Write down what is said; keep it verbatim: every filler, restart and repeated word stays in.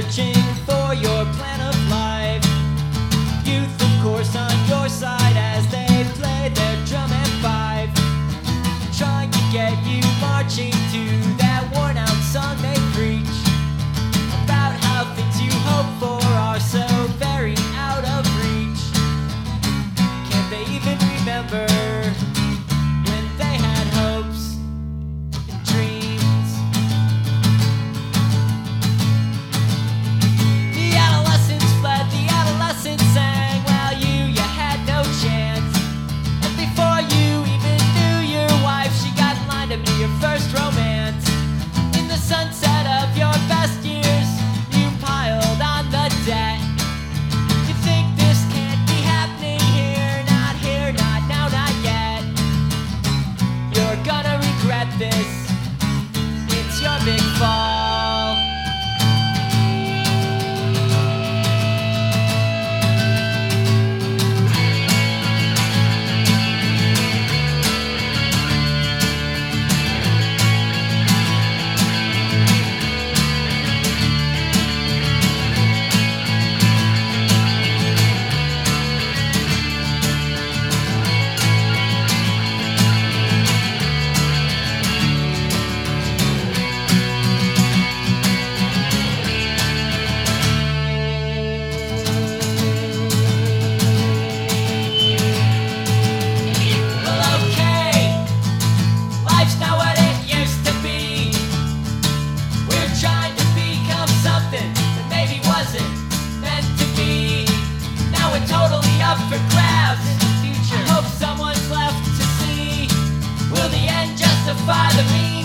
searching for your plan of life. Youth, of course, on your side as they play their drum and fife, trying to get you marching to that worn-out song they preach about how things you hope for are so very out of reach. Can't they even remember when they had hopes and dreams? The adolescents fled, the adolescents sang, while you, you had no chance. And before you even knew your wife, she got in line to be your first romance. In the sunset of your best years, you piled on the debt. You think this can't be happening here, not here, not now, not yet. You're gonna regret this, it's your big fall. For grabs in the future, I hope someone's left to see. Will the end justify the means?